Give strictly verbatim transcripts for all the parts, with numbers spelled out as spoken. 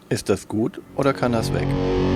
Ist das gut oder kann das weg?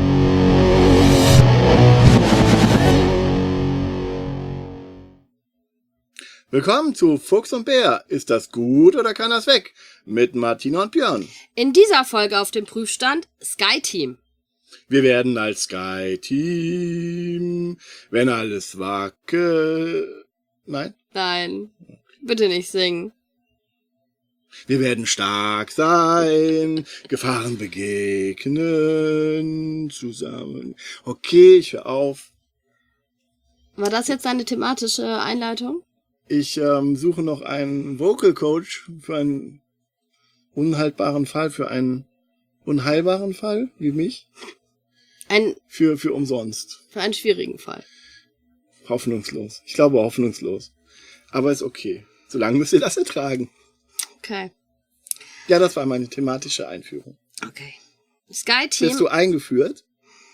Willkommen zu Fuchs und Bär. Ist das gut oder kann das weg? Mit Martina und Björn. In dieser Folge auf dem Prüfstand Sky Team. Wir werden als Sky Team, wenn alles wackelt... Nein? Nein, bitte nicht singen. Wir werden stark sein, Gefahren begegnen, zusammen. Okay, ich höre auf. War das jetzt deine thematische Einleitung? Ich ähm, suche noch einen Vocal Coach für einen unhaltbaren Fall, für einen unheilbaren Fall, wie mich. Ein Für, für umsonst. Für einen schwierigen Fall. Hoffnungslos. Ich glaube hoffnungslos. Aber ist okay. Solange müsst ihr das ertragen. Okay. Ja, das war meine thematische Einführung. Okay. Sky Team. Bist du eingeführt?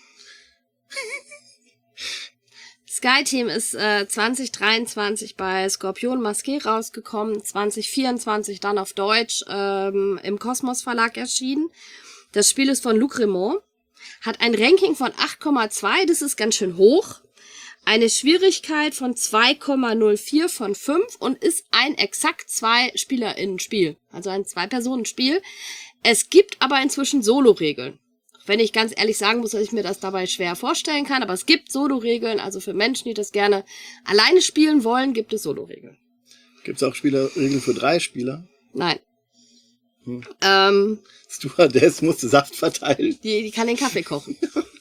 Sky Team ist äh, zwanzig dreiundzwanzig bei Skorpion Masqué rausgekommen, zwanzig vierundzwanzig dann auf Deutsch ähm, im Kosmos Verlag erschienen. Das Spiel ist von Luc Remond, hat ein Ranking von acht Komma zwei, das ist ganz schön hoch. Eine Schwierigkeit von zwei Komma null vier von fünf und ist ein exakt zwei SpielerInnen-Spiel. Also ein Zwei-Personen-Spiel. Es gibt aber inzwischen Solo-Regeln. Wenn ich ganz ehrlich sagen muss, dass ich mir das dabei schwer vorstellen kann, aber es gibt Solo-Regeln. Also für Menschen, die das gerne alleine spielen wollen, gibt es Solo-Regeln. Gibt es auch Spielerregeln für drei Spieler? Nein. Hm. Ähm, Stewardess musste Saft verteilen. die, die kann den Kaffee kochen.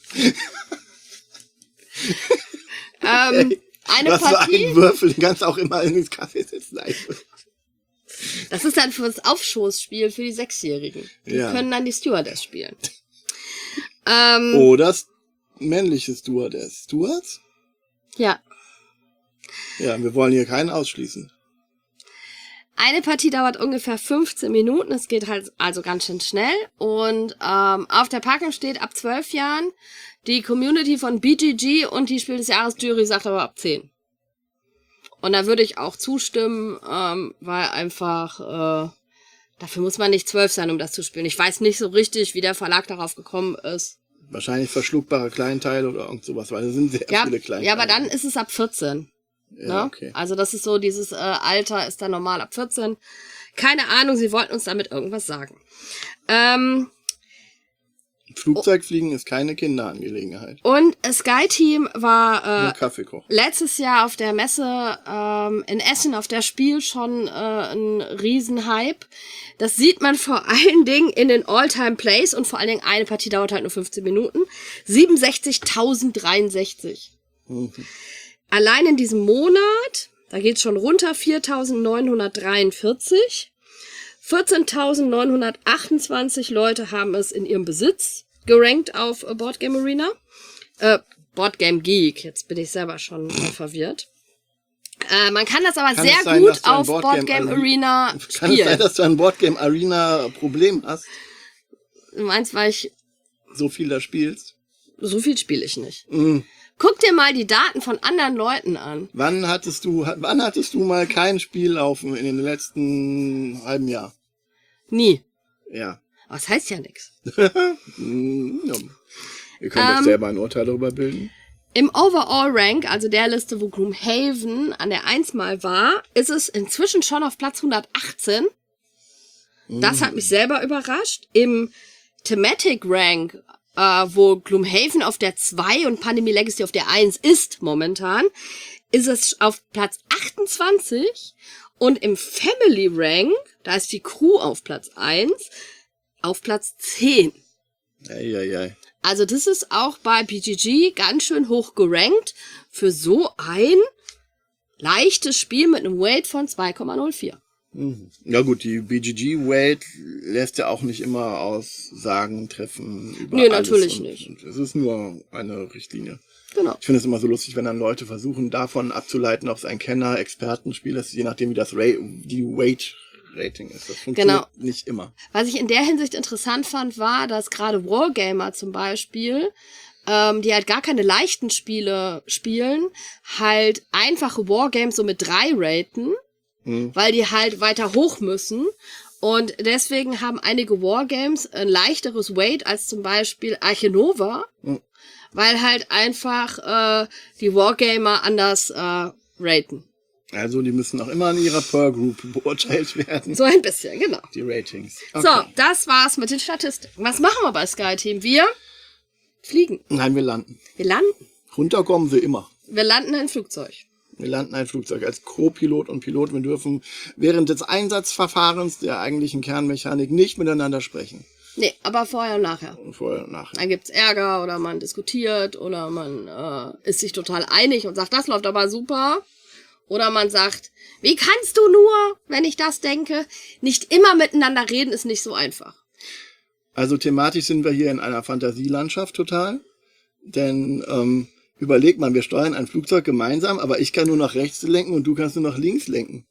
ähm, eine Was Partie. für einen Würfel, den kannst du auch immer in den Kaffee setzen. Das ist dann für das Aufstoßspiel für die Sechsjährigen. Die Ja. können dann die Stewardess spielen. ähm, Oder männliche Stewardess. Stewards? Ja. Ja, wir wollen hier keinen ausschließen. Eine Partie dauert ungefähr fünfzehn Minuten. Es geht halt also ganz schön schnell. Und ähm, auf der Packung steht ab zwölf Jahren. Die Community von B G G und die Spiel des Jahres Jury sagt aber ab zehn. Und da würde ich auch zustimmen, ähm, weil einfach, äh, dafür muss man nicht zwölf sein, um das zu spielen. Ich weiß nicht so richtig, wie der Verlag darauf gekommen ist. Wahrscheinlich verschluckbare Kleinteile oder irgend sowas, weil es sind sehr Ja, viele Kleinteile. ja, aber dann ist es ab vierzehn. Ja, Ne? okay. Also das ist so, dieses äh, Alter ist dann normal ab vierzehn. Keine Ahnung, sie wollten uns damit irgendwas sagen. Ähm, Flugzeugfliegen ist keine Kinderangelegenheit. und Sky Team war Nur äh, Kaffee kochen. letztes Jahr auf der Messe ähm, in Essen auf der Spiel schon äh, ein Riesenhype. Das sieht man vor allen Dingen in den All-Time-Plays und vor allen Dingen eine Partie dauert halt nur fünfzehn Minuten. siebenundsechzigtausenddreiundsechzig. Mhm. Allein in diesem Monat, da geht's schon runter, viertausendneunhundertdreiundvierzig. vierzehntausendneunhundertachtundzwanzig Leute haben es in ihrem Besitz, gerankt auf Board Game Arena. Äh, Board Game Geek, jetzt bin ich selber schon äh, verwirrt. Äh, man kann das aber Kann sehr es sein, gut dass du ein auf Board Board Game Game Are- Arena Kann es sein, spielen. dass du ein Boardgame Arena Problem hast? Du meinst, weil ich, So viel da spielst? so viel spiele ich nicht. Mhm. Guck dir mal die Daten von anderen Leuten an. Wann hattest du, wann hattest du mal kein Spiel laufen in den letzten halben Jahr? Nie. Ja. Aber das heißt ja nichts. Mm, ja. Ihr könnt euch Ähm, selber ein Urteil darüber bilden. Im Overall Rank, also der Liste, wo Gloomhaven an der eins mal war, ist es inzwischen schon auf Platz hundertachtzehn. Das hat mich selber überrascht. Im Thematic Rank, äh, wo Gloomhaven auf der zwei und Pandemie Legacy auf der eins ist momentan, ist es auf Platz achtundzwanzig. Und im Family Rank, da ist die Crew auf Platz eins, auf Platz zehn. Eieiei. Also das ist auch bei B G G ganz schön hoch gerankt für so ein leichtes Spiel mit einem Weight von zwei Komma null vier. Mhm. Ja gut, die B G G-Weight lässt ja auch nicht immer Aussagen treffen über Nee, alles natürlich und, nicht. Und es ist nur eine Richtlinie. Genau. Ich finde es immer so lustig, wenn dann Leute versuchen, davon abzuleiten, ob es ein Kenner-Expertenspiel ist, je nachdem, wie das Ra- die Weight-Rating ist. Das funktioniert Genau. nicht immer. Was ich in der Hinsicht interessant fand, war, dass gerade Wargamer zum Beispiel, ähm, die halt gar keine leichten Spiele spielen, halt einfache Wargames so mit drei raten, Hm. weil die halt weiter hoch müssen. Und deswegen haben einige Wargames ein leichteres Weight als zum Beispiel Arche Nova, mhm. weil halt einfach äh, die Wargamer anders äh, raten. Also die müssen auch immer an ihrer Pearl Group beurteilt werden. So ein bisschen, genau. Die Ratings. Okay. So, das war's mit den Statistiken. Was machen wir bei SkyTeam? Wir fliegen. Nein, wir landen. Wir landen. Runterkommen sie immer. Wir landen ein Flugzeug. Wir landen ein Flugzeug als Co-Pilot und Pilot. Wir dürfen während des Einsatzverfahrens der eigentlichen Kernmechanik nicht miteinander sprechen. Nee, aber vorher und nachher. Vorher und nachher. Dann gibt's Ärger oder man diskutiert oder man äh, ist sich total einig und sagt, das läuft aber super. Oder man sagt, wie kannst du nur, wenn ich das denke? Nicht immer miteinander reden ist nicht so einfach. Also thematisch sind wir hier in einer Fantasielandschaft total. Denn ähm, überleg mal, wir steuern ein Flugzeug gemeinsam, aber ich kann nur nach rechts lenken und du kannst nur nach links lenken.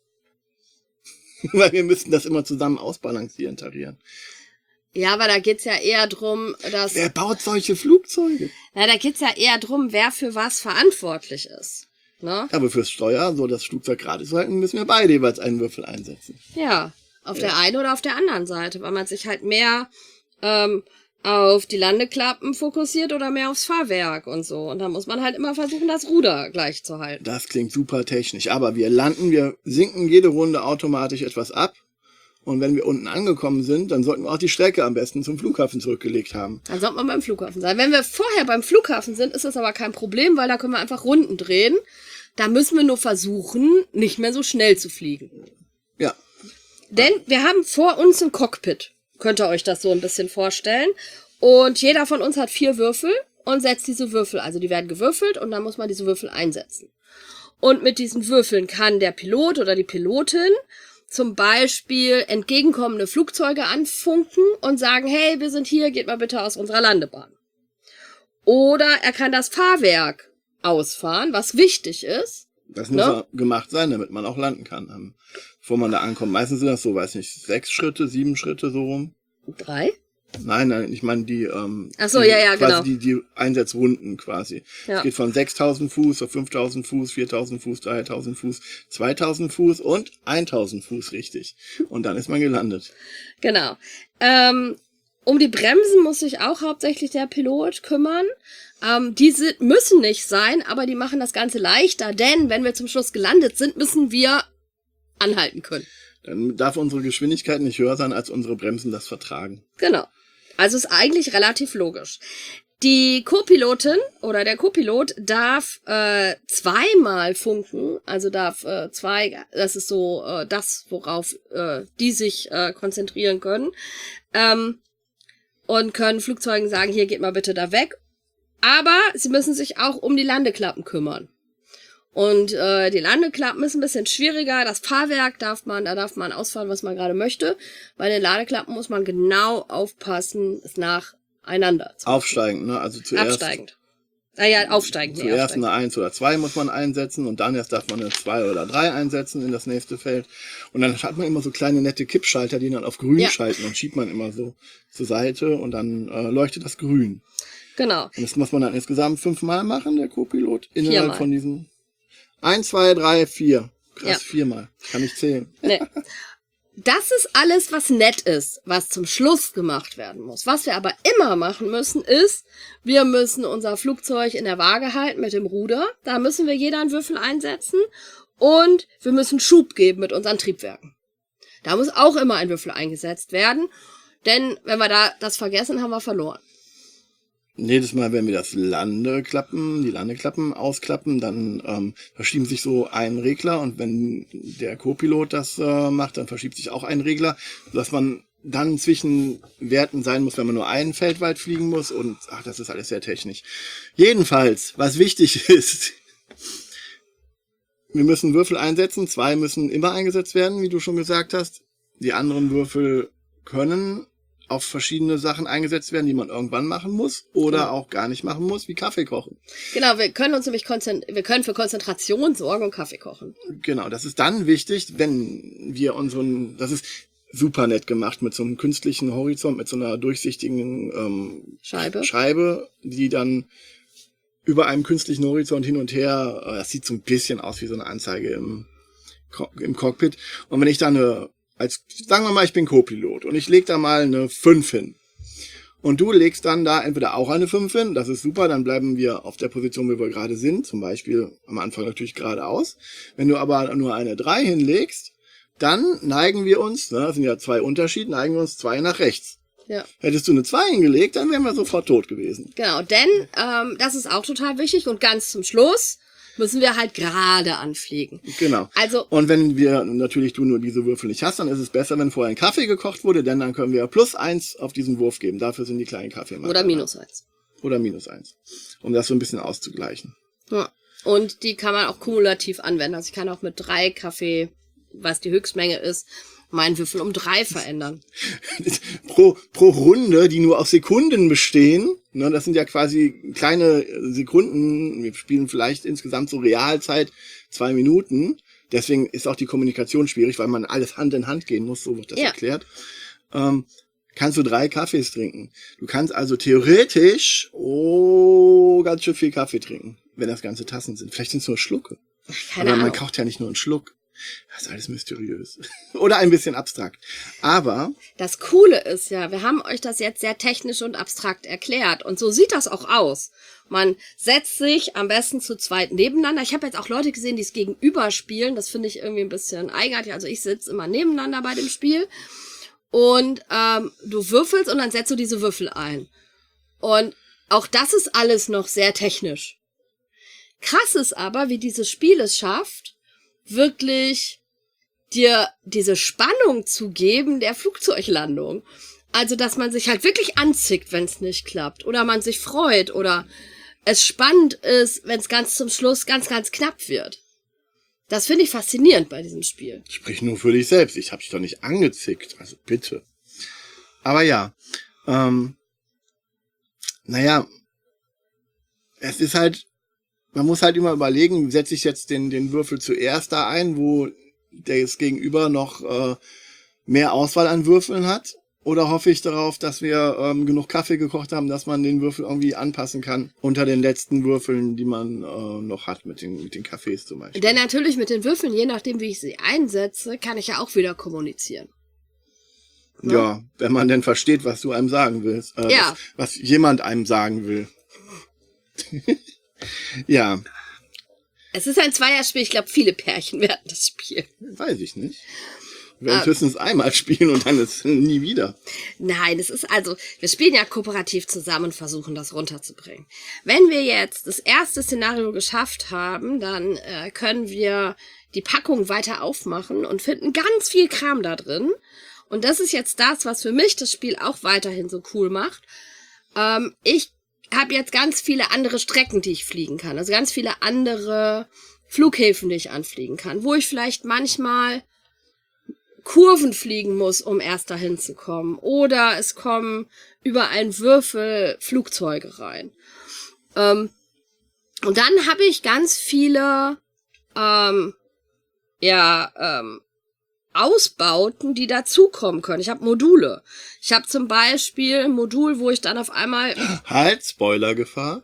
Weil wir müssten das immer zusammen ausbalancieren, tarieren. Ja, aber da geht's ja eher drum, dass... Wer baut solche Flugzeuge? Ja, da geht's ja eher drum, wer für was verantwortlich ist. Ne? Aber fürs Steuer, so das Flugzeug gerade zu halten, müssen wir beide jeweils einen Würfel einsetzen. Ja, auf Ja. der einen oder auf der anderen Seite, weil man sich halt mehr ähm, auf die Landeklappen fokussiert oder mehr aufs Fahrwerk und so. Und da muss man halt immer versuchen, das Ruder gleich zu halten. Das klingt super technisch, aber wir landen, wir sinken jede Runde automatisch etwas ab. Und wenn wir unten angekommen sind, dann sollten wir auch die Strecke am besten zum Flughafen zurückgelegt haben. Dann sollte man beim Flughafen sein. Wenn wir vorher beim Flughafen sind, ist das aber kein Problem, weil da können wir einfach Runden drehen. Da müssen wir nur versuchen, nicht mehr so schnell zu fliegen. Ja. Denn wir haben vor uns ein Cockpit. Könnt ihr euch das so ein bisschen vorstellen. Und jeder von uns hat vier Würfel und setzt diese Würfel. Also die werden gewürfelt und dann muss man diese Würfel einsetzen. Und mit diesen Würfeln kann der Pilot oder die Pilotin zum Beispiel entgegenkommende Flugzeuge anfunken und sagen, hey, wir sind hier, geht mal bitte aus unserer Landebahn. Oder er kann das Fahrwerk ausfahren, was wichtig ist. Das muss Ne? ja gemacht sein, damit man auch landen kann, ähm, bevor man da ankommt. Meistens sind das so, weiß nicht, sechs Schritte, sieben Schritte so rum. Drei? Nein, nein, ich meine die, ähm, Ach so, die, ja, ja, quasi genau. die, die Einsatzrunden quasi. Ja. Es geht von sechstausend Fuß auf fünftausend Fuß, viertausend Fuß, dreitausend Fuß, zweitausend Fuß und eintausend Fuß, richtig. Und dann ist man gelandet. Genau. Ähm, um die Bremsen muss sich auch hauptsächlich der Pilot kümmern. Ähm, die sind, müssen nicht sein, aber die machen das Ganze leichter, denn wenn wir zum Schluss gelandet sind, müssen wir anhalten können. Dann darf unsere Geschwindigkeit nicht höher sein, als unsere Bremsen das vertragen. Genau. Also ist eigentlich relativ logisch. Die Co-Pilotin oder der Co-Pilot darf äh, zweimal funken, also darf äh, zwei, das ist so äh, das, worauf äh, die sich äh, konzentrieren können, ähm, und können Flugzeugen sagen, hier geht mal bitte da weg. Aber sie müssen sich auch um die Landeklappen kümmern. Und äh, die Landeklappen ist ein bisschen schwieriger. Das Fahrwerk darf man, da darf man ausfahren, was man gerade möchte. Bei den Ladeklappen muss man genau aufpassen, es nacheinander zu machen. Aufsteigend, ne? Also zuerst, Absteigend. Ah ja, aufsteigend. Nee, zuerst aufsteigend. eine eins oder zwei muss man einsetzen und dann erst darf man eine zwei oder drei einsetzen in das nächste Feld. Und dann hat man immer so kleine nette Kippschalter, die dann auf grün Ja. schalten und schiebt man immer so zur Seite und dann äh, leuchtet das grün. Genau. Und das muss man dann insgesamt fünfmal machen, der Co-Pilot, innerhalb Viermal. von diesen eins, zwei, drei, vier. Krass, Ja. viermal. Kann ich zählen. Nee. Das ist alles, was nett ist, was zum Schluss gemacht werden muss. Was wir aber immer machen müssen, ist, wir müssen unser Flugzeug in der Waage halten mit dem Ruder. Da müssen wir jeder einen Würfel einsetzen. Und wir müssen Schub geben mit unseren Triebwerken. Da muss auch immer ein Würfel eingesetzt werden. Denn wenn wir da das vergessen, haben wir verloren. Jedes Mal, wenn wir das Landeklappen, die Landeklappen ausklappen, dann ähm, verschieben sich so ein Regler und wenn der Co-Pilot das äh, macht, dann verschiebt sich auch ein Regler, sodass man dann zwischen Werten sein muss, wenn man nur einen Feld weit fliegen muss und ach, das ist alles sehr technisch. Jedenfalls, was wichtig ist, wir müssen Würfel einsetzen, zwei müssen immer eingesetzt werden, wie du schon gesagt hast. Die anderen Würfel können auf verschiedene Sachen eingesetzt werden, die man irgendwann machen muss oder Ja. auch gar nicht machen muss, wie Kaffee kochen. Genau, wir können uns nämlich konzent- wir können für Konzentration sorgen und Kaffee kochen. Genau, das ist dann wichtig, wenn wir unseren, das ist super nett gemacht mit so einem künstlichen Horizont, mit so einer durchsichtigen ähm, Scheibe. Scheibe, die dann über einem künstlichen Horizont hin und her, äh, das sieht so ein bisschen aus wie so eine Anzeige im, Co- im Cockpit. Und wenn ich da eine als, sagen wir mal, ich bin Co-Pilot und ich leg da mal eine fünf hin. Und du legst dann da entweder auch eine fünf hin, das ist super, dann bleiben wir auf der Position, wo wir gerade sind, zum Beispiel am Anfang natürlich geradeaus. Wenn du aber nur eine drei hinlegst, dann neigen wir uns, ne, das sind ja zwei Unterschiede, neigen wir uns zwei nach rechts. Ja. Hättest du eine zwei hingelegt, dann wären wir sofort tot gewesen. Genau, denn ähm, das ist auch total wichtig und ganz zum Schluss müssen wir halt gerade anfliegen. Genau. Also, und wenn wir natürlich du nur diese Würfel nicht hast, dann ist es besser, wenn vorher ein Kaffee gekocht wurde, denn dann können wir plus eins auf diesen Wurf geben. Dafür sind die kleinen Kaffeemacher. Oder minus eins. Oder minus eins. Um das so ein bisschen auszugleichen. Ja. Und die kann man auch kumulativ anwenden. Also ich kann auch mit drei Kaffee, was die Höchstmenge ist, meinen Würfel um drei verändern. pro, pro Runde, die nur aus Sekunden bestehen, ne, das sind ja quasi kleine Sekunden, wir spielen vielleicht insgesamt so Realzeit zwei Minuten, deswegen ist auch die Kommunikation schwierig, weil man alles Hand in Hand gehen muss, so wird das ja. erklärt. Ähm, kannst du drei Kaffees trinken. Du kannst also theoretisch, oh, ganz schön viel Kaffee trinken, wenn das ganze Tassen sind. Vielleicht sind es nur Schlucke. Keine Aber man Ahnung. kocht ja nicht nur einen Schluck. Das ist alles mysteriös. Oder ein bisschen abstrakt. Aber das Coole ist ja, wir haben euch das jetzt sehr technisch und abstrakt erklärt. Und so sieht das auch aus. Man setzt sich am besten zu zweit nebeneinander. Ich habe jetzt auch Leute gesehen, die es gegenüber spielen. Das finde ich irgendwie ein bisschen eigenartig. Also ich sitze immer nebeneinander bei dem Spiel. Und ähm, du würfelst und dann setzt du diese Würfel ein. Und auch das ist alles noch sehr technisch. Krass ist aber, wie dieses Spiel es schafft, wirklich dir diese Spannung zu geben der Flugzeuglandung. Also, dass man sich halt wirklich anzickt, wenn es nicht klappt. Oder man sich freut. Oder es spannend ist, wenn es ganz zum Schluss ganz, ganz knapp wird. Das finde ich faszinierend bei diesem Spiel. sprich nur für dich selbst. Ich habe dich doch nicht angezickt. Also bitte. Aber ja. Ähm, naja. Es ist halt... Man muss halt immer überlegen, setze ich jetzt den, den Würfel zuerst da ein, wo der jetzt Gegenüber noch äh, mehr Auswahl an Würfeln hat? Oder hoffe ich darauf, dass wir ähm, genug Kaffee gekocht haben, dass man den Würfel irgendwie anpassen kann unter den letzten Würfeln, die man äh, noch hat, mit den, mit den Kaffees zum Beispiel? Denn natürlich mit den Würfeln, je nachdem, wie ich sie einsetze, kann ich ja auch wieder kommunizieren. Ja, ja, wenn man denn versteht, was du einem sagen willst. Äh, ja. was, was jemand einem sagen will. Ja. Es ist ein Zweierspiel. Ich glaube, viele Pärchen werden das spielen. Weiß ich nicht. Wir werden höchstens einmal spielen und dann ist nie wieder. Nein, es ist also, wir spielen ja kooperativ zusammen und versuchen, das runterzubringen. Wenn wir jetzt das erste Szenario geschafft haben, dann äh, können wir die Packung weiter aufmachen und finden ganz viel Kram da drin. Und das ist jetzt das, was für mich das Spiel auch weiterhin so cool macht. Ähm, ich habe jetzt ganz viele andere Strecken, die ich fliegen kann. Also ganz viele andere Flughäfen, die ich anfliegen kann. Wo ich vielleicht manchmal Kurven fliegen muss, um erst dahin zu kommen. Oder es kommen über einen Würfel Flugzeuge rein. Ähm, und dann habe ich ganz viele ähm, ja, ähm, Ausbauten, die dazukommen können. Ich habe Module. Ich habe zum Beispiel ein Modul, wo ich dann auf einmal... Halt, Spoilergefahr.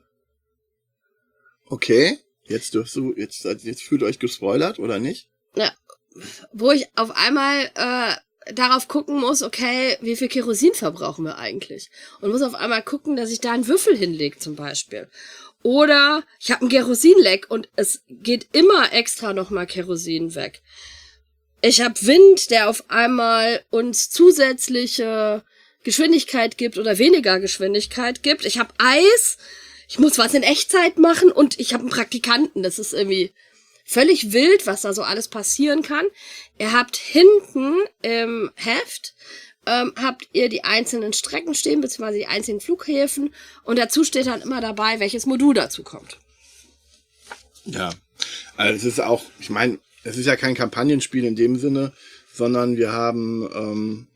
Okay, jetzt dürfst du, jetzt, jetzt fühlt euch gespoilert, oder nicht? Ja, wo ich auf einmal äh, darauf gucken muss, okay, wie viel Kerosin verbrauchen wir eigentlich? Und muss auf einmal gucken, dass ich da einen Würfel hinlege zum Beispiel. Oder ich habe ein Kerosinleck und es geht immer extra nochmal Kerosin weg. Ich habe Wind, der auf einmal uns zusätzliche Geschwindigkeit gibt oder weniger Geschwindigkeit gibt. Ich habe Eis, ich muss was in Echtzeit machen und ich habe einen Praktikanten. Das ist irgendwie völlig wild, was da so alles passieren kann. Ihr habt hinten im Heft, ähm, habt ihr die einzelnen Strecken stehen, beziehungsweise die einzelnen Flughäfen. Und dazu steht dann immer dabei, welches Modul dazu kommt. Ja, also es ist auch, ich meine, es ist ja kein Kampagnenspiel in dem Sinne, sondern wir haben, ähm,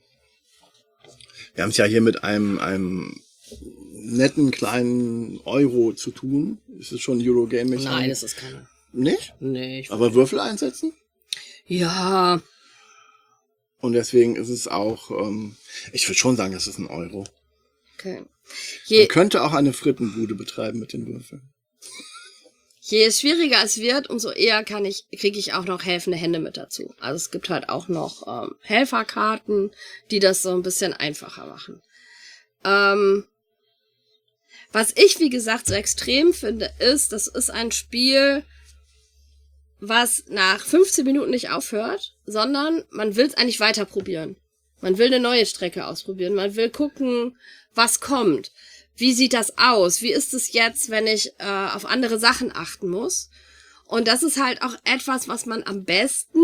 wir haben es ja hier mit einem, einem netten kleinen Euro zu tun. Ist es schon Eurogame-Mechanik? Nein, es ist keine. Nicht? Nee. Ich Aber Würfel einsetzen? ja. Und deswegen ist es auch, ähm, ich würde schon sagen, das ist ein Euro. Okay. Je Man könnte auch eine Frittenbude betreiben mit den Würfeln. je schwieriger es wird, umso eher kann ich, kriege ich auch noch helfende Hände mit dazu. Also es gibt halt auch noch ähm, Helferkarten, die das so ein bisschen einfacher machen. Ähm, was ich, wie gesagt, so extrem finde, ist, das ist ein Spiel, was nach fünfzehn Minuten nicht aufhört, sondern man will es eigentlich weiter probieren. Man will eine neue Strecke ausprobieren. Man will gucken, was kommt. Wie sieht das aus? Wie ist es jetzt, wenn ich äh, auf andere Sachen achten muss? Und das ist halt auch etwas, was man am besten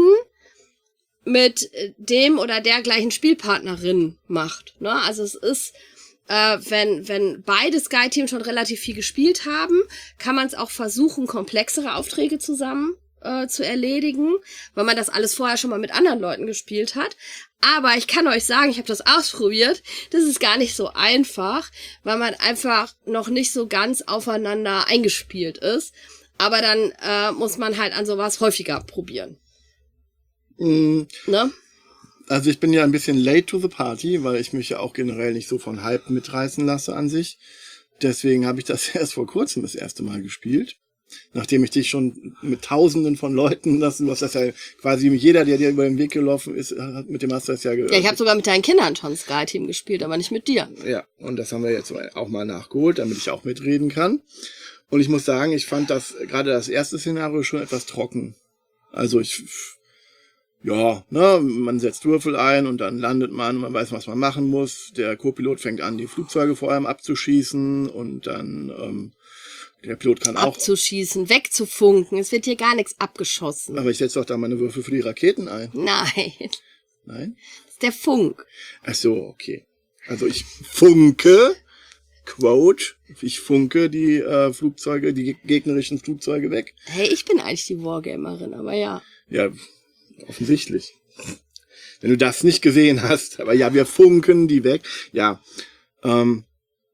mit dem oder der gleichen Spielpartnerin macht. Ne? Also es ist, äh, wenn wenn beide Sky-Teams schon relativ viel gespielt haben, kann man es auch versuchen, komplexere Aufträge zusammen äh, zu erledigen, weil man das alles vorher schon mal mit anderen Leuten gespielt hat. Aber ich kann euch sagen, ich habe das ausprobiert, das ist gar nicht so einfach, weil man einfach noch nicht so ganz aufeinander eingespielt ist. Aber dann äh, muss man halt an sowas häufiger probieren. Mhm. Ne? Also ich bin ja ein bisschen late to the party, weil ich mich ja auch generell nicht so von Hype mitreißen lasse an sich. Deswegen habe ich das erst vor kurzem das erste Mal gespielt. Nachdem ich dich schon mit Tausenden von Leuten, das, du hast das ja quasi jeder, der dir über den Weg gelaufen ist, hat, mit dem hast du das ja gehört. Ja, ich habe sogar mit deinen Kindern schon Sky-Team gespielt, aber nicht mit dir. Ja, und das haben wir jetzt auch mal nachgeholt, damit ich auch mitreden kann. Und ich muss sagen, ich fand das, gerade das erste Szenario schon etwas trocken. Also ich, ja, ne, man setzt Würfel ein und dann landet man, man weiß, was man machen muss. Der Co-Pilot fängt an, die Flugzeuge vor allem abzuschießen und dann, ähm, der Pilot kann auch... Abzuschießen, wegzufunken, es wird hier gar nichts abgeschossen. Aber ich setze doch da meine Würfel für die Raketen ein. Nein. Nein? Das ist der Funk. Ach so, okay. Also ich funke, Quote, ich funke die äh, Flugzeuge, die gegnerischen Flugzeuge weg. Hey, ich bin eigentlich die Wargamerin, aber ja. Ja, offensichtlich. Wenn du das nicht gesehen hast. Aber ja, wir funken die weg. Ja. Ähm,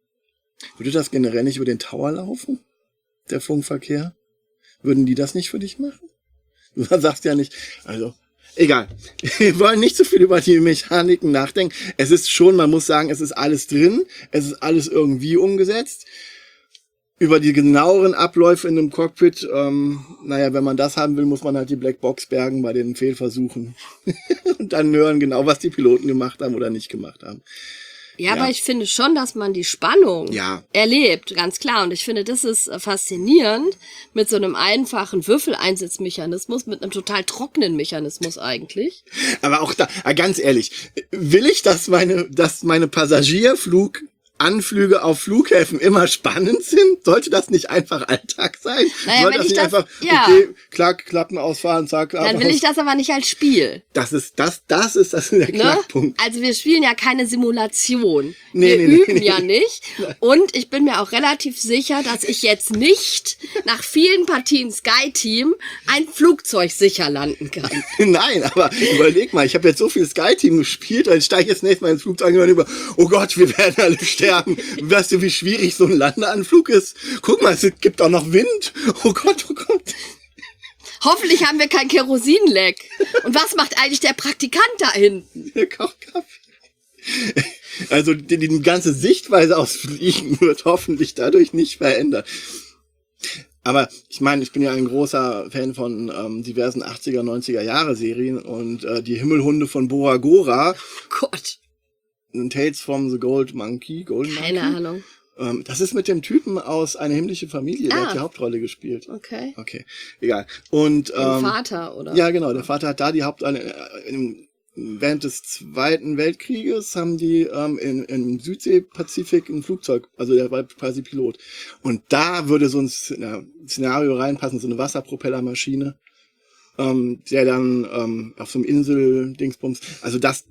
würde das generell nicht über den Tower laufen? Der Funkverkehr? Würden die das nicht für dich machen? Du sagst ja nicht, also, egal. Wir wollen nicht so viel über die Mechaniken nachdenken. Es ist schon, man muss sagen, es ist alles drin. Es ist alles irgendwie umgesetzt. Über die genaueren Abläufe in einem Cockpit, ähm, naja, wenn man das haben will, muss man halt die Blackbox bergen bei den Fehlversuchen. Und dann hören genau, was die Piloten gemacht haben oder nicht gemacht haben. Ja, Ja. aber ich finde schon, dass man die Spannung Ja. erlebt, ganz klar. Und ich finde, das ist äh, faszinierend mit so einem einfachen Würfeleinsatzmechanismus, mit einem total trockenen Mechanismus eigentlich. Aber auch da, ah, ganz ehrlich, will ich, dass meine, dass meine Passagierflug Anflüge auf Flughäfen immer spannend sind? Sollte das nicht einfach Alltag sein? Naja, Sollte wenn das ich nicht das- einfach, ja. okay, klack, Klappen ausfahren, zack, Dann einfach will ich aus- das aber nicht als Spiel. Das ist, das, das ist das der Ne? Knackpunkt. Also wir spielen ja keine Simulation. Nee, wir nee, nee, üben nee. ja nicht. Und ich bin mir auch relativ sicher, dass ich jetzt nicht nach vielen Partien Sky Team ein Flugzeug sicher landen kann. Nein, aber überleg mal, ich habe jetzt so viel Sky-Team gespielt, dann steige ich jetzt nächstes Mal ins Flugzeug und über, oh Gott, wir werden alle sterben. Weißt du, wie schwierig so ein Landeanflug ist? Guck mal, es gibt auch noch Wind. Oh Gott, oh Gott. Hoffentlich haben wir kein Kerosinleck. Und was macht eigentlich der Praktikant da hinten? Der kocht Kaffee. Also die, die ganze Sichtweise aufs Fliegen wird hoffentlich dadurch nicht verändert. Aber ich meine, ich bin ja ein großer Fan von ähm, diversen achtziger, neunziger Jahre Serien und äh, die Himmelhunde von Bora Gora, Gott, Tales from the Gold Monkey, Golden Monkey. keine Ahnung. Ähm, das ist mit dem Typen aus Eine himmlische Familie, der Ah. hat die Hauptrolle gespielt. Okay. Okay, egal. Und Dem ähm, Vater, oder? ja, genau, der Vater hat da die Hauptrolle. Äh, im, während des Zweiten Weltkrieges haben die ähm, in, im Südseepazifik ein Flugzeug, also der war quasi Pilot. Und da würde so ein Szen- Szenario reinpassen, so eine Wasserpropellermaschine, ähm, der dann ähm, auf so einem Insel-Dingsbums, also das,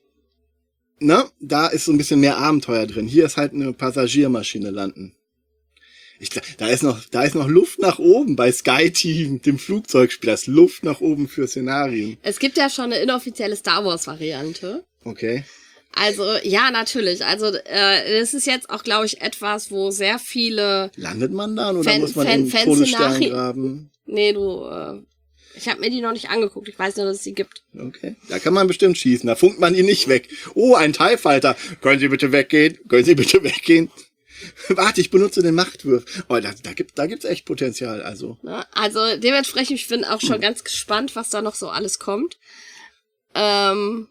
ne, da ist so ein bisschen mehr Abenteuer drin. Hier ist halt eine Passagiermaschine landen. Ich, glaub, da ist noch, da ist noch Luft nach oben bei Sky Team, dem Flugzeugspiel. Da ist Luft nach oben für Szenarien. Es gibt ja schon eine inoffizielle Star Wars Variante. Okay. Also, ja, natürlich. Also, äh, das ist jetzt auch, glaube ich, etwas, wo sehr viele... Landet man dann oder Fan- muss man Fan- in den Fan- Todesstern Szenarien- graben? Nee, du... Äh, ich habe mir die noch nicht angeguckt. Ich weiß nur, dass es sie gibt. Okay. Da kann man bestimmt schießen. Da funkt man ihn nicht weg. Oh, ein TIE Fighter. Können Sie bitte weggehen? Können Sie bitte weggehen? Warte, ich benutze den Machtwurf. Oh, da, da gibt, da gibt's echt Potenzial, also. Ne? Also dementsprechend, ich bin auch schon hm. ganz gespannt, was da noch so alles kommt. Ähm,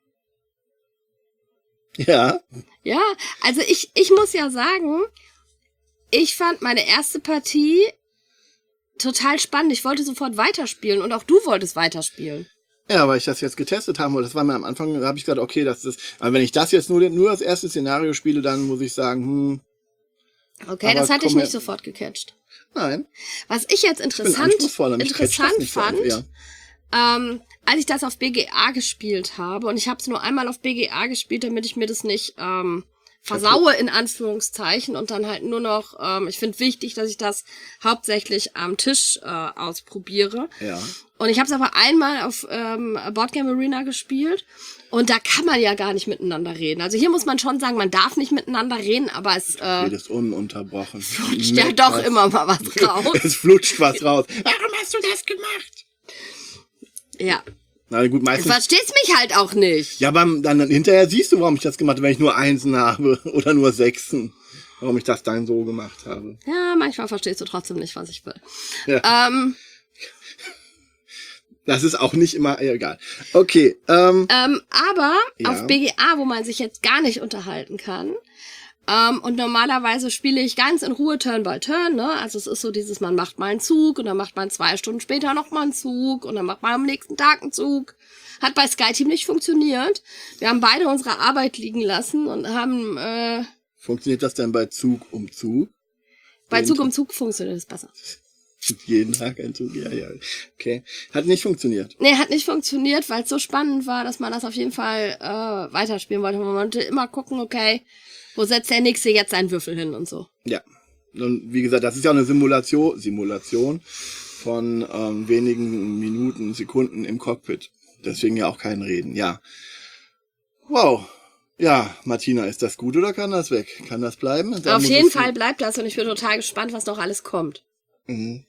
ja. Ja, also ich, ich muss ja sagen, ich fand meine erste Partie total spannend. Ich wollte sofort weiterspielen und auch du wolltest weiterspielen. Ja, weil ich das jetzt getestet haben wollte. Das war mir am Anfang, da habe ich gesagt, okay, das ist, aber wenn ich das jetzt nur, nur das erste Szenario spiele, dann muss ich sagen, hm. Okay, das hatte ich nicht sofort gecatcht. Nein. Was ich jetzt interessant, ich interessant fand, so ja. ähm, als ich das auf B G A gespielt habe, und ich habe es nur einmal auf B G A gespielt, damit ich mir das nicht ähm, versaue, in Anführungszeichen, und dann halt nur noch, ähm, ich finde wichtig, dass ich das hauptsächlich am Tisch äh, ausprobiere. Ja. Und ich habe es aber einmal auf ähm, Boardgame Arena gespielt, und da kann man ja gar nicht miteinander reden. Also hier muss man schon sagen, man darf nicht miteinander reden, aber es äh, redest ununterbrochen. Flutscht ja doch was. Immer mal was raus. Es flutscht was raus. Warum hast du das gemacht? Ja. Na gut, meistens. Du verstehst mich halt auch nicht. Ja, aber dann hinterher siehst du, warum ich das gemacht habe, wenn ich nur Einsen habe oder nur Sechsen. Warum ich das dann so gemacht habe. Ja, manchmal verstehst du trotzdem nicht, was ich will. Ja. Ähm, das ist auch nicht immer, ja, egal. Okay. Ähm, ähm, aber ja. auf B G A, wo man sich jetzt gar nicht unterhalten kann, ähm, und normalerweise spiele ich ganz in Ruhe Turn by Turn, ne? Also es ist so dieses, man macht mal einen Zug und dann macht man zwei Stunden später noch mal einen Zug und dann macht man am nächsten Tag einen Zug. Hat bei SkyTeam nicht funktioniert. Wir haben beide unsere Arbeit liegen lassen und haben... Äh, Funktioniert das denn bei Zug um Zug? Bei Zug um Zug funktioniert es besser. Jeden Tag ein Zug, ja, ja. Okay. Hat nicht funktioniert. Nee, hat nicht funktioniert, weil es so spannend war, dass man das auf jeden Fall äh, weiterspielen wollte. Man wollte immer gucken, okay, wo setzt der Nächste jetzt seinen Würfel hin und so. Ja. Und wie gesagt, das ist ja eine Simulation, Simulation von ähm, wenigen Minuten, Sekunden im Cockpit. Deswegen ja auch kein Reden, ja. Wow. Ja, Martina, ist das gut oder kann das weg? Kann das bleiben? Dann auf jeden Fall bleibt das, und ich bin total gespannt, was noch alles kommt. Mhm.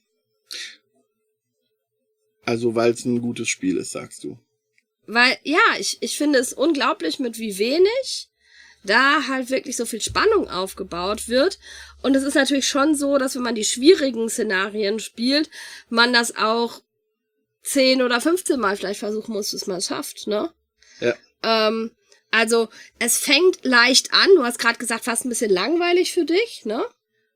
Also, weil es ein gutes Spiel ist, sagst du. Weil, ja, ich, ich finde es unglaublich, mit wie wenig da halt wirklich so viel Spannung aufgebaut wird. Und es ist natürlich schon so, dass wenn man die schwierigen Szenarien spielt, man das auch zehn oder fünfzehn Mal vielleicht versuchen muss, bis man es schafft, ne? Ja. Ähm, also, es fängt leicht an. Du hast gerade gesagt, fast ein bisschen langweilig für dich, ne?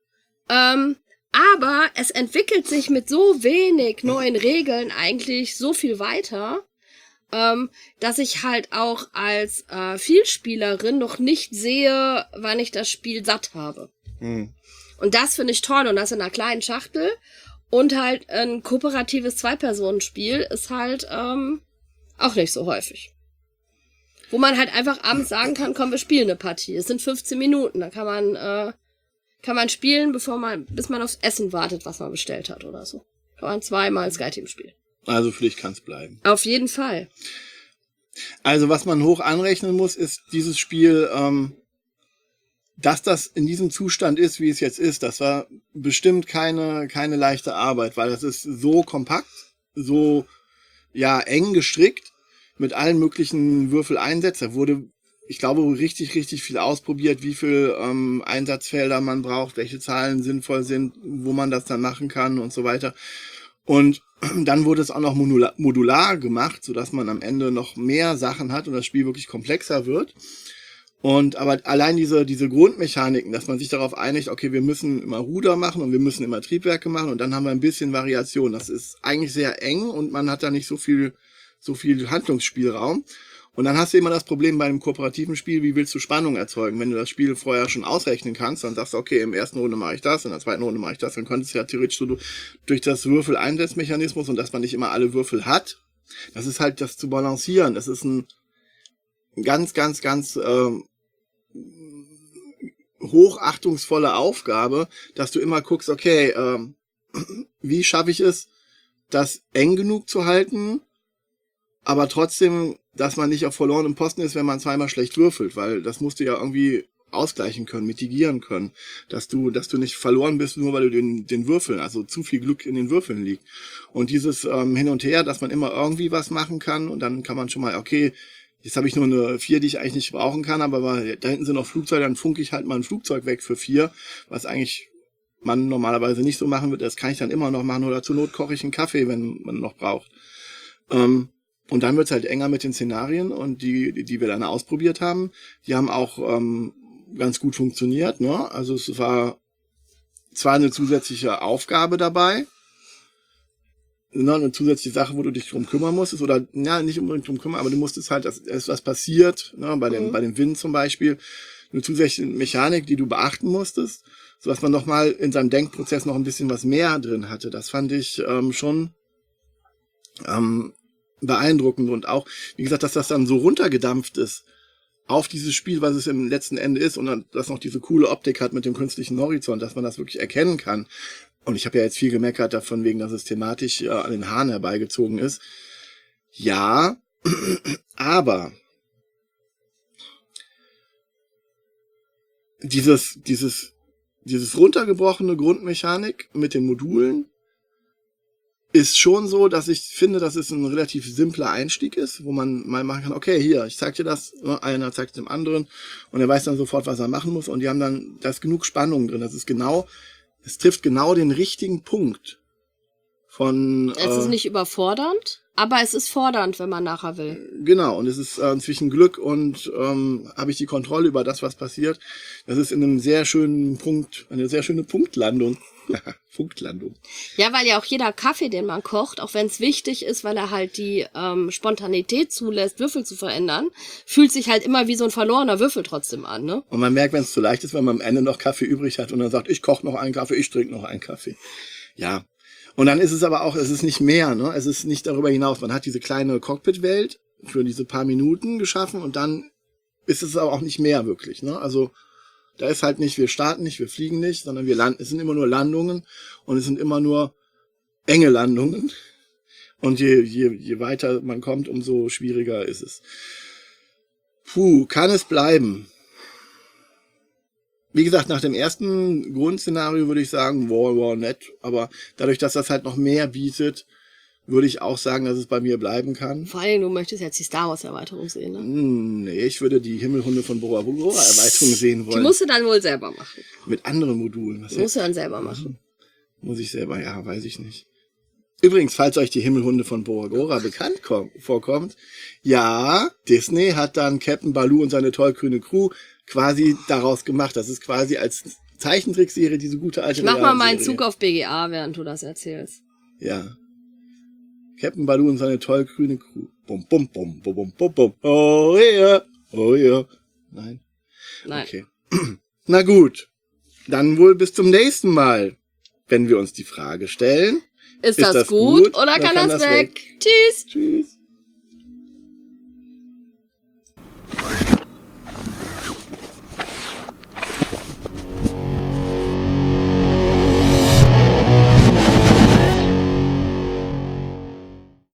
Ähm, aber es entwickelt sich mit so wenig neuen Regeln eigentlich so viel weiter, ähm, dass ich halt auch als äh, Vielspielerin noch nicht sehe, wann ich das Spiel satt habe. Mhm. Und das finde ich toll. Und das in einer kleinen Schachtel. Und halt ein kooperatives Zwei-Personen-Spiel ist halt ähm, auch nicht so häufig. Wo man halt einfach abends sagen kann, komm, wir spielen eine Partie. Es sind fünfzehn Minuten. Da kann man äh, kann man spielen, bevor man bis man aufs Essen wartet, was man bestellt hat oder so. Kann man zweimal SkyTeam spielen. Also für dich kann es bleiben. Auf jeden Fall. Also was man hoch anrechnen muss, ist dieses Spiel, ähm, dass das in diesem Zustand ist, wie es jetzt ist. Das war bestimmt keine keine leichte Arbeit, weil das ist so kompakt, so ja eng gestrickt mit allen möglichen Würfeleinsätzen. Da wurde, ich glaube, richtig, richtig viel ausprobiert, wie viel ähm, Einsatzfelder man braucht, welche Zahlen sinnvoll sind, wo man das dann machen kann und so weiter. Und dann wurde es auch noch modular, modular gemacht, sodass man am Ende noch mehr Sachen hat und das Spiel wirklich komplexer wird. Und aber allein diese diese Grundmechaniken, dass man sich darauf einigt, okay, wir müssen immer Ruder machen und wir müssen immer Triebwerke machen und dann haben wir ein bisschen Variation. Das ist eigentlich sehr eng und man hat da nicht so viel so viel Handlungsspielraum. Und dann hast du immer das Problem bei einem kooperativen Spiel, wie willst du Spannung erzeugen? Wenn du das Spiel vorher schon ausrechnen kannst, dann sagst du, okay, im ersten Runde mache ich das, in der zweiten Runde mache ich das, dann könntest du ja theoretisch so durch das Würfeleinsatzmechanismus und dass man nicht immer alle Würfel hat, das ist halt das zu balancieren. Das ist ein ganz, ganz, ganz ähm, hochachtungsvolle Aufgabe, dass du immer guckst, okay, ähm, wie schaffe ich es, das eng genug zu halten, aber trotzdem, dass man nicht auf verlorenem Posten ist, wenn man zweimal schlecht würfelt, weil das musst du ja irgendwie ausgleichen können, mitigieren können, dass du, dass du nicht verloren bist, nur weil du den, den Würfeln, also zu viel Glück in den Würfeln liegt. Und dieses ähm, Hin und Her, dass man immer irgendwie was machen kann und dann kann man schon mal, okay, jetzt habe ich nur eine vier, die ich eigentlich nicht brauchen kann, aber da hinten sind noch Flugzeuge, dann funke ich halt mal ein Flugzeug weg für vier, was eigentlich man normalerweise nicht so machen wird. Das kann ich dann immer noch machen oder zur Not koche ich einen Kaffee, wenn man noch braucht. Ähm, und dann wird's halt enger mit den Szenarien und die, die, die wir dann ausprobiert haben, die haben auch ähm, ganz gut funktioniert. Ne? Also es war zwar eine zusätzliche Aufgabe dabei, ne, eine zusätzliche Sache, wo du dich drum kümmern musstest, oder ja, nicht unbedingt drum kümmern, aber du musstest halt, dass es was passiert, ne, bei dem, mhm. bei dem Wind zum Beispiel, eine zusätzliche Mechanik, die du beachten musstest, so dass man noch mal in seinem Denkprozess noch ein bisschen was mehr drin hatte. Das fand ich ähm, schon ähm, beeindruckend und auch, wie gesagt, dass das dann so runtergedampft ist auf dieses Spiel, was es im letzten Ende ist und dann, dass noch diese coole Optik hat mit dem künstlichen Horizont, dass man das wirklich erkennen kann. Und ich habe ja jetzt viel gemeckert davon, wegen, dass es thematisch äh, an den Haaren herbeigezogen ist. Ja, aber dieses, dieses, dieses runtergebrochene Grundmechanik mit den Modulen ist schon so, dass ich finde, dass es ein relativ simpler Einstieg ist, wo man mal machen kann, okay, hier, ich zeig dir das, einer zeigt dem anderen und er weiß dann sofort, was er machen muss und die haben dann, da ist genug Spannung drin, das ist genau, es trifft genau den richtigen Punkt von... Es äh, ist nicht überfordernd, aber es ist fordernd, wenn man nachher will. Genau, und es ist äh, zwischen Glück und ähm, habe ich die Kontrolle über das, was passiert. Das ist in einem sehr schönen Punkt, eine sehr schöne Punktlandung. Punktlandung. Ja, weil ja auch jeder Kaffee, den man kocht, auch wenn es wichtig ist, weil er halt die ähm, Spontanität zulässt, Würfel zu verändern, fühlt sich halt immer wie so ein verlorener Würfel trotzdem an, ne? Und man merkt, wenn es zu leicht ist, wenn man am Ende noch Kaffee übrig hat und dann sagt, ich koche noch einen Kaffee, ich trinke noch einen Kaffee. Ja. Und dann ist es aber auch, es ist nicht mehr, ne? Es ist nicht darüber hinaus. Man hat diese kleine Cockpit-Welt für diese paar Minuten geschaffen und dann ist es aber auch nicht mehr wirklich, ne? Also da ist halt nicht, wir starten nicht, wir fliegen nicht, sondern wir landen. Es sind immer nur Landungen und es sind immer nur enge Landungen. Und je, je, je weiter man kommt, umso schwieriger ist es. Puh, kann es bleiben? Wie gesagt, nach dem ersten Grundszenario würde ich sagen, wow, wow, nett. Aber dadurch, dass das halt noch mehr bietet, würde ich auch sagen, dass es bei mir bleiben kann. Vor allem, du möchtest jetzt die Star Wars Erweiterung sehen, ne? Nee, ich würde die Himmelhunde von Bora Bora Erweiterung sehen wollen. Die musst du dann wohl selber machen. Mit anderen Modulen. Was die musst du dann selber machen. Muss ich selber, ja, weiß ich nicht. Übrigens, falls euch die Himmelhunde von Bora Bora bekannt kommt, vorkommt, ja, Disney hat dann Captain Baloo und seine tollkühne Crew quasi daraus gemacht. Das ist quasi als Zeichentrickserie diese gute alte Ich mach mal meinen Zug auf B G A, während du das erzählst. Ja. Captain Baloo und seine tollkühne Crew. Bum, bum, bum, bum, bum, bum, bum. Oh yeah, oh yeah. Nein? Nein. Okay. Na gut. Dann wohl bis zum nächsten Mal, wenn wir uns die Frage stellen. Ist, ist das, das gut, gut oder kann, kann das, das weg? weg? Tschüss. Tschüss.